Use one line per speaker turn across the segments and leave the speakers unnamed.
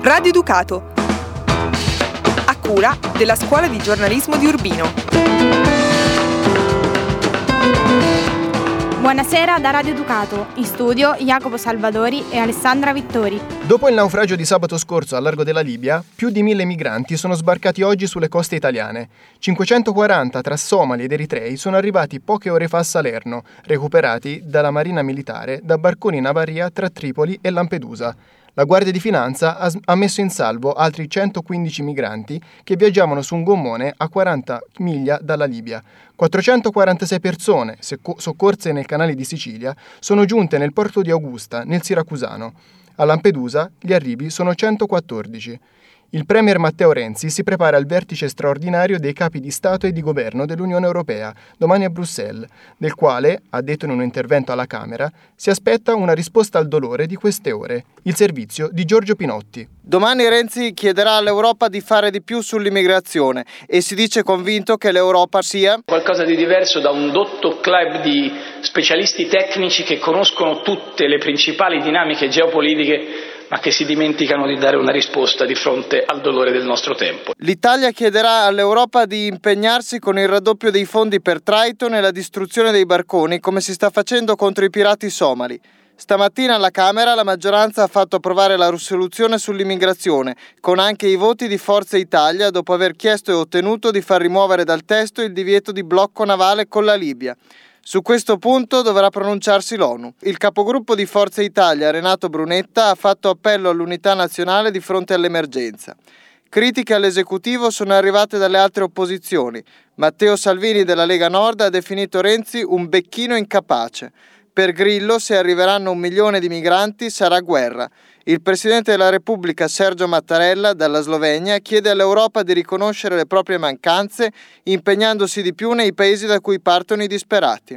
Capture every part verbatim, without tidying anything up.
Radio Ducato, a cura della Scuola di Giornalismo di Urbino.
Buonasera da Radio Ducato, in studio Jacopo Salvadori e Alessandra Vittori.
Dopo il naufragio di sabato scorso al largo della Libia, più di mille migranti sono sbarcati oggi sulle coste italiane. cinquecentoquaranta tra somali ed eritrei sono arrivati poche ore fa a Salerno, recuperati dalla Marina Militare da barconi in avaria tra Tripoli e Lampedusa. La Guardia di Finanza ha messo in salvo altri centoquindici migranti che viaggiavano su un gommone a quaranta miglia dalla Libia. quattrocentoquarantasei persone, soccorse nel canale di Sicilia, sono giunte nel porto di Augusta, nel Siracusano. A Lampedusa gli arrivi sono centoquattordici. Il premier Matteo Renzi si prepara al vertice straordinario dei capi di Stato e di Governo dell'Unione Europea, domani a Bruxelles, del quale, ha detto in un intervento alla Camera, si aspetta una risposta al dolore di queste ore. Il servizio di Giorgio Pinotti.
Domani Renzi chiederà all'Europa di fare di più sull'immigrazione e si dice convinto che l'Europa sia
qualcosa di diverso da un dotto club di specialisti tecnici che conoscono tutte le principali dinamiche geopolitiche, ma che si dimenticano di dare una risposta di fronte al dolore del nostro tempo.
L'Italia chiederà all'Europa di impegnarsi con il raddoppio dei fondi per Triton e la distruzione dei barconi, come si sta facendo contro i pirati somali. Stamattina alla Camera la maggioranza ha fatto approvare la risoluzione sull'immigrazione, con anche i voti di Forza Italia, dopo aver chiesto e ottenuto di far rimuovere dal testo il divieto di blocco navale con la Libia. Su questo punto dovrà pronunciarsi l'ONU. Il capogruppo di Forza Italia, Renato Brunetta, ha fatto appello all'unità nazionale di fronte all'emergenza. Critiche all'esecutivo sono arrivate dalle altre opposizioni. Matteo Salvini della Lega Nord ha definito Renzi un becchino incapace. Per Grillo, se arriveranno un milione di migranti, sarà guerra. Il Presidente della Repubblica Sergio Mattarella, dalla Slovenia, chiede all'Europa di riconoscere le proprie mancanze, impegnandosi di più nei paesi da cui partono i disperati.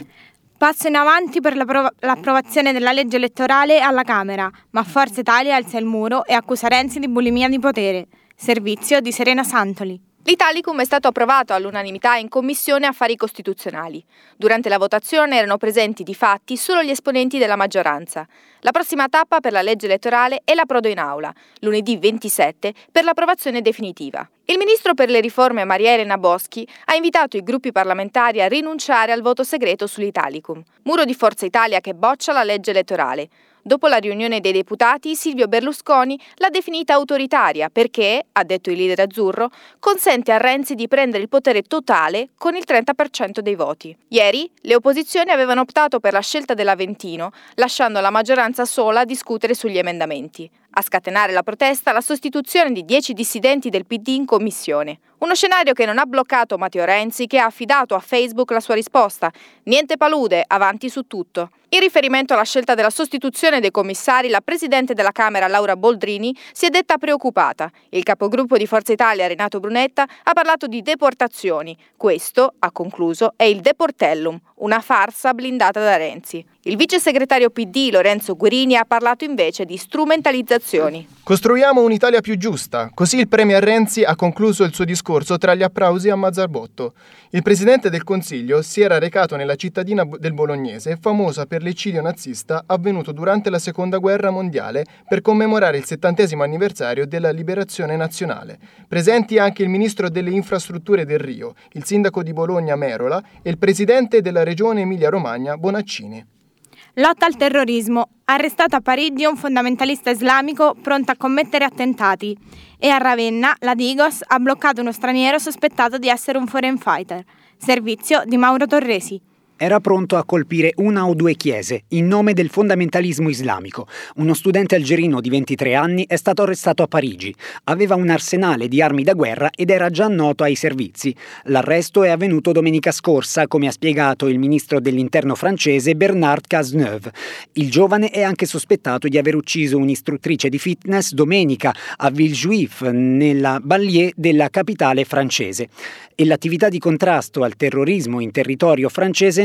Passo in avanti per l'approv- l'approvazione della legge elettorale alla Camera, ma Forza Italia alza il muro e accusa Renzi di bulimia di potere. Servizio di Serena Santoli.
L'Italicum è stato approvato all'unanimità in Commissione Affari Costituzionali. Durante la votazione erano presenti di fatti solo gli esponenti della maggioranza. La prossima tappa per la legge elettorale è l'approdo in aula, lunedì ventisette, per l'approvazione definitiva. Il ministro per le riforme Maria Elena Boschi ha invitato i gruppi parlamentari a rinunciare al voto segreto sull'Italicum. Muro di Forza Italia che boccia la legge elettorale. Dopo la riunione dei deputati, Silvio Berlusconi l'ha definita autoritaria perché, ha detto il leader azzurro, consente a Renzi di prendere il potere totale con il trenta per cento dei voti. Ieri le opposizioni avevano optato per la scelta dell'Aventino, lasciando la maggioranza sola a discutere sugli emendamenti. A scatenare la protesta la sostituzione di dieci dissidenti del P D in commissione. Uno scenario che non ha bloccato Matteo Renzi, che ha affidato a Facebook la sua risposta: niente palude, avanti su tutto. In riferimento alla scelta della sostituzione dei commissari, la presidente della Camera Laura Boldrini si è detta preoccupata. Il capogruppo di Forza Italia Renato Brunetta ha parlato di deportazioni. Questo, ha concluso, è il deportellum, una farsa blindata da Renzi. Il vice segretario P D Lorenzo Guerini ha parlato invece di strumentalizzazioni.
Costruiamo un'Italia più giusta, così il premier Renzi ha concluso il suo discorso tra gli applausi a Mazzarbotto. Il presidente del Consiglio si era recato nella cittadina del Bolognese, famosa per l'eccidio nazista avvenuto durante la Seconda Guerra Mondiale, per commemorare il settantesimo anniversario della liberazione nazionale. Presenti anche il ministro delle infrastrutture del Rio, il sindaco di Bologna Merola e il presidente della regione Emilia-Romagna Bonaccini.
Lotta al terrorismo. Arrestato a Parigi un fondamentalista islamico pronto a commettere attentati. E a Ravenna la Digos ha bloccato uno straniero sospettato di essere un foreign fighter. Servizio di Mauro Torresi.
Era pronto a colpire una o due chiese in nome del fondamentalismo islamico. Uno studente algerino di ventitré anni è stato arrestato a Parigi. Aveva un arsenale di armi da guerra ed era già noto ai servizi. L'arresto è avvenuto domenica scorsa, come ha spiegato il ministro dell'interno francese Bernard Cazeneuve. Il giovane è anche sospettato di aver ucciso un'istruttrice di fitness domenica a Villejuif, nella banlieue della capitale francese. E l'attività di contrasto al terrorismo in territorio francese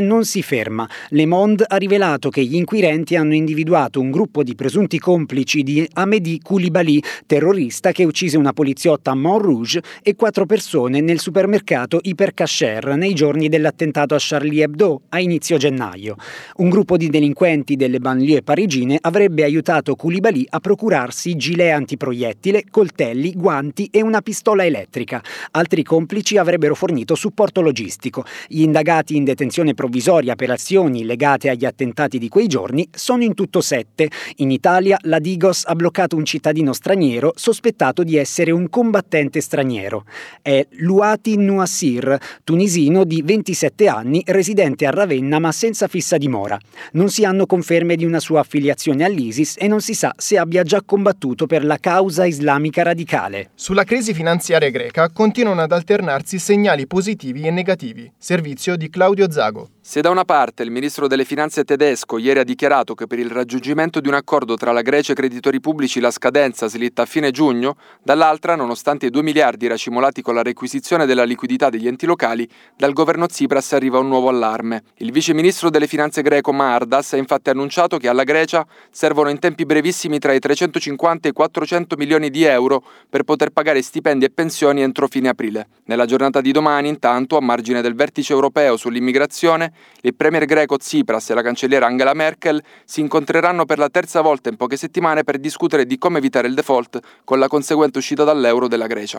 non si ferma. Le Monde ha rivelato che gli inquirenti hanno individuato un gruppo di presunti complici di Hamedi Koulibaly, terrorista che uccise una poliziotta a Montrouge e quattro persone nel supermercato Hyper Cacher nei giorni dell'attentato a Charlie Hebdo a inizio gennaio. Un gruppo di delinquenti delle banlieue parigine avrebbe aiutato Koulibaly a procurarsi gilet antiproiettile, coltelli, guanti e una pistola elettrica. Altri complici avrebbero fornito supporto logistico. Gli indagati in detenzione provvisoria per azioni legate agli attentati di quei giorni sono in tutto sette. In Italia la Digos ha bloccato un cittadino straniero sospettato di essere un combattente straniero. È Louati Nouassir, tunisino di ventisette anni, residente a Ravenna ma senza fissa dimora. Non si hanno conferme di una sua affiliazione all'ISIS e non si sa se abbia già combattuto per la causa islamica radicale.
Sulla crisi finanziaria greca continuano ad alternarsi segnali positivi e negativi. Servizio di Claudio Zago.
Se da una parte il ministro delle finanze tedesco ieri ha dichiarato che per il raggiungimento di un accordo tra la Grecia e i creditori pubblici la scadenza slitta a fine giugno, dall'altra, nonostante i due miliardi racimolati con la requisizione della liquidità degli enti locali, dal governo Tsipras arriva un nuovo allarme. Il vice ministro delle finanze greco Mardas ha infatti annunciato che alla Grecia servono in tempi brevissimi tra i trecentocinquanta e i quattrocento milioni di euro per poter pagare stipendi e pensioni entro fine aprile. Nella giornata di domani, intanto, a margine del vertice europeo sull'immigrazione, il premier greco Tsipras e la cancelliera Angela Merkel si incontreranno per la terza volta in poche settimane per discutere di come evitare il default con la conseguente uscita dall'euro della Grecia.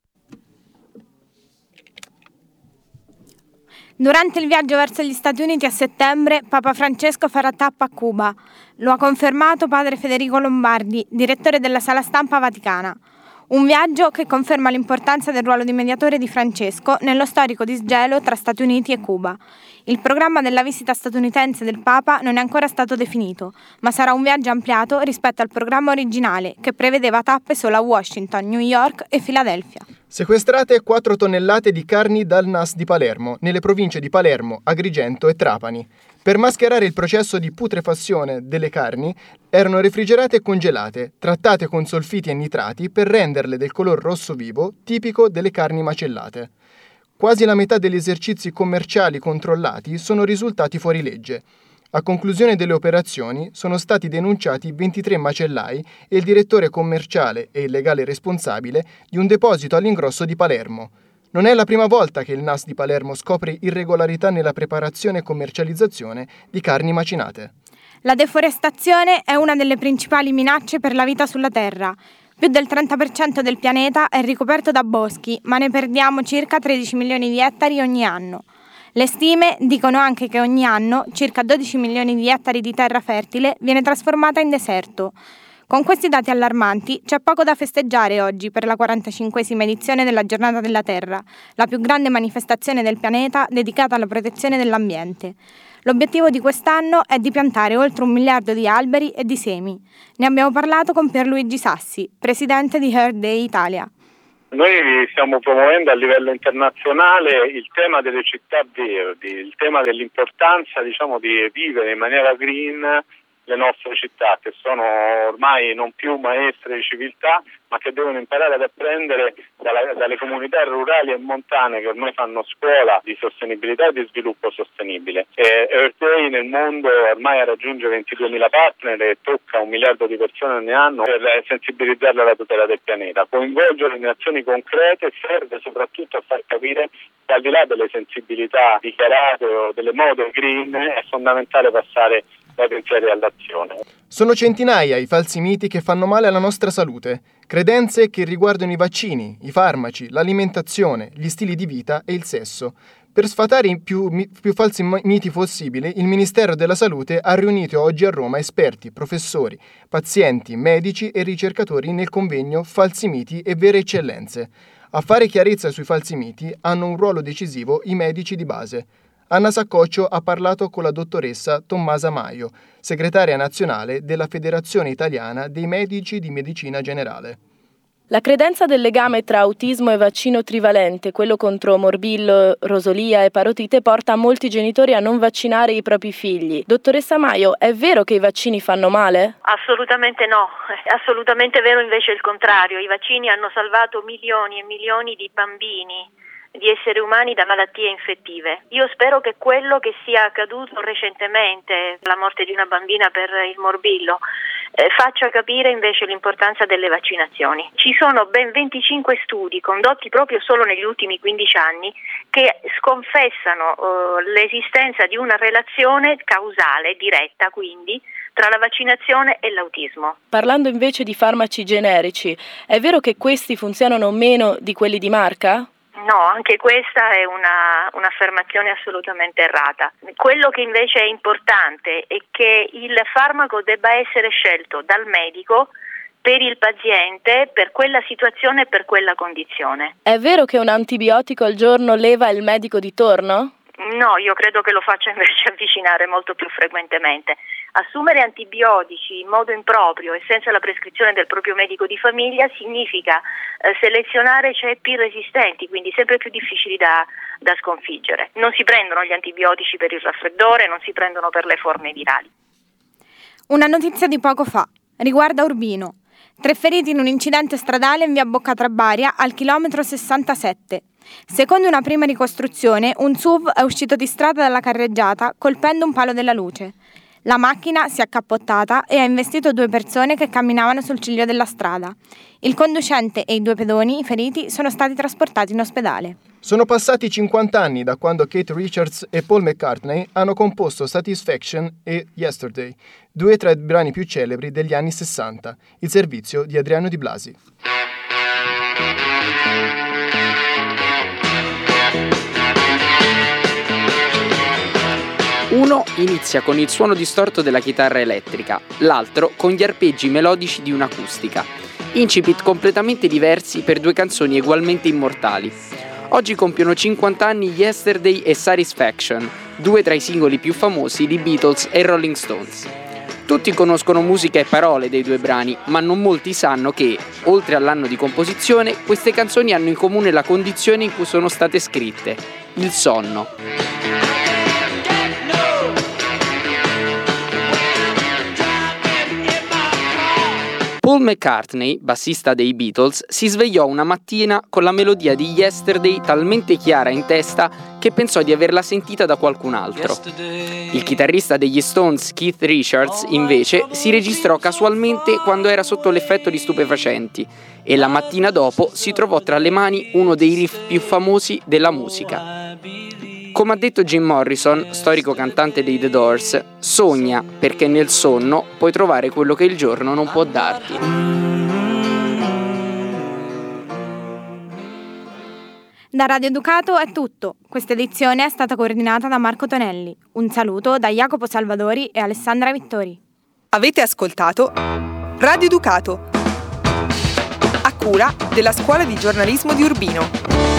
Durante il viaggio verso gli Stati Uniti a settembre, Papa Francesco farà tappa a Cuba. Lo ha confermato padre Federico Lombardi, direttore della Sala Stampa Vaticana. Un viaggio che conferma l'importanza del ruolo di mediatore di Francesco nello storico disgelo tra Stati Uniti e Cuba. Il programma della visita statunitense del Papa non è ancora stato definito, ma sarà un viaggio ampliato rispetto al programma originale, che prevedeva tappe solo a Washington, New York e Filadelfia.
Sequestrate quattro tonnellate di carni dal N A S di Palermo, nelle province di Palermo, Agrigento e Trapani. Per mascherare il processo di putrefazione delle carni, erano refrigerate e congelate, trattate con solfiti e nitrati per renderle del color rosso vivo, tipico delle carni macellate. Quasi la metà degli esercizi commerciali controllati sono risultati fuori legge. A conclusione delle operazioni sono stati denunciati ventitré macellai e il direttore commerciale e il legale responsabile di un deposito all'ingrosso di Palermo. Non è la prima volta che il N A S di Palermo scopre irregolarità nella preparazione e commercializzazione di carni macinate.
La deforestazione è una delle principali minacce per la vita sulla Terra. Più del trenta per cento del pianeta è ricoperto da boschi, ma ne perdiamo circa tredici milioni di ettari ogni anno. Le stime dicono anche che ogni anno circa dodici milioni di ettari di terra fertile viene trasformata in deserto. Con questi dati allarmanti c'è poco da festeggiare oggi per la quarantacinquesima edizione della Giornata della Terra, la più grande manifestazione del pianeta dedicata alla protezione dell'ambiente. L'obiettivo di quest'anno è di piantare oltre un miliardo di alberi e di semi. Ne abbiamo parlato con Pierluigi Sassi, presidente di Earth Day Italia.
Noi stiamo promuovendo a livello internazionale il tema delle città verdi, il tema dell'importanza, diciamo, di vivere in maniera green le nostre città, che sono ormai non più maestre di civiltà, ma che devono imparare ad apprendere dalla, dalle comunità rurali e montane che ormai fanno scuola di sostenibilità e di sviluppo sostenibile. E Earth Day nel mondo ormai raggiunge ventiduemila partner e tocca un miliardo di persone ogni anno per sensibilizzarle alla tutela del pianeta. Coinvolgere in azioni concrete serve soprattutto a far capire che al di là delle sensibilità dichiarate o delle mode green è fondamentale passare dai pensieri all'azione.
Sono centinaia i falsi miti che fanno male alla nostra salute, credenze che riguardano i vaccini, i farmaci, l'alimentazione, gli stili di vita e il sesso. Per sfatare i più, più falsi miti possibili, il Ministero della Salute ha riunito oggi a Roma esperti, professori, pazienti, medici e ricercatori nel convegno Falsi miti e vere eccellenze. A fare chiarezza sui falsi miti hanno un ruolo decisivo i medici di base. Anna Saccoccio ha parlato con la dottoressa Tommasa Maio, segretaria nazionale della Federazione Italiana dei Medici di Medicina Generale.
La credenza del legame tra autismo e vaccino trivalente, quello contro morbillo, rosolia e parotite, porta molti genitori a non vaccinare i propri figli. Dottoressa Maio, è vero che i vaccini fanno male?
Assolutamente no, è assolutamente vero invece il contrario. I vaccini hanno salvato milioni e milioni di bambini di esseri umani da malattie infettive. Io spero che quello che sia accaduto recentemente, la morte di una bambina per il morbillo, eh, faccia capire invece l'importanza delle vaccinazioni. Ci sono ben venticinque studi condotti proprio solo negli ultimi quindici anni che sconfessano eh, l'esistenza di una relazione causale, diretta quindi, tra la vaccinazione e l'autismo.
Parlando invece di farmaci generici, è vero che questi funzionano meno di quelli di marca?
No, anche questa è una, un'affermazione assolutamente errata. Quello che invece è importante è che il farmaco debba essere scelto dal medico per il paziente, per quella situazione e per quella condizione.
È vero che un antibiotico al giorno leva il medico di torno?
No, io credo che lo faccia invece avvicinare molto più frequentemente. Assumere antibiotici in modo improprio e senza la prescrizione del proprio medico di famiglia significa eh, selezionare ceppi resistenti, quindi sempre più difficili da, da sconfiggere. Non si prendono gli antibiotici per il raffreddore, non si prendono per le forme virali.
Una notizia di poco fa riguarda Urbino. Tre feriti in un incidente stradale in via Boccatrabaria al chilometro sessantasette. Secondo una prima ricostruzione, un S U V è uscito di strada dalla carreggiata colpendo un palo della luce. La macchina si è accappottata e ha investito due persone che camminavano sul ciglio della strada. Il conducente e i due pedoni feriti sono stati trasportati in ospedale.
Sono passati cinquanta anni da quando Keith Richards e Paul McCartney hanno composto Satisfaction e Yesterday, due tra i brani più celebri degli anni sessanta, il servizio di Adriano Di Blasi.
Uno inizia con il suono distorto della chitarra elettrica, l'altro con gli arpeggi melodici di un'acustica. Incipit completamente diversi per due canzoni ugualmente immortali. Oggi compiono cinquanta anni Yesterday e Satisfaction, due tra i singoli più famosi di Beatles e Rolling Stones. Tutti conoscono musica e parole dei due brani, ma non molti sanno che, oltre all'anno di composizione, queste canzoni hanno in comune la condizione in cui sono state scritte: il sonno. Paul McCartney, bassista dei Beatles, si svegliò una mattina con la melodia di Yesterday talmente chiara in testa che pensò di averla sentita da qualcun altro. Il chitarrista degli Stones, Keith Richards, invece, si registrò casualmente quando era sotto l'effetto di stupefacenti e la mattina dopo si trovò tra le mani uno dei riff più famosi della musica. Come ha detto Jim Morrison, storico cantante dei The Doors, sogna perché nel sonno puoi trovare quello che il giorno non può darti.
Da Radio Ducato è tutto. Questa edizione è stata coordinata da Marco Tonelli. Un saluto da Jacopo Salvadori e Alessandra Vittori.
Avete ascoltato Radio Ducato, a cura della Scuola di Giornalismo di Urbino.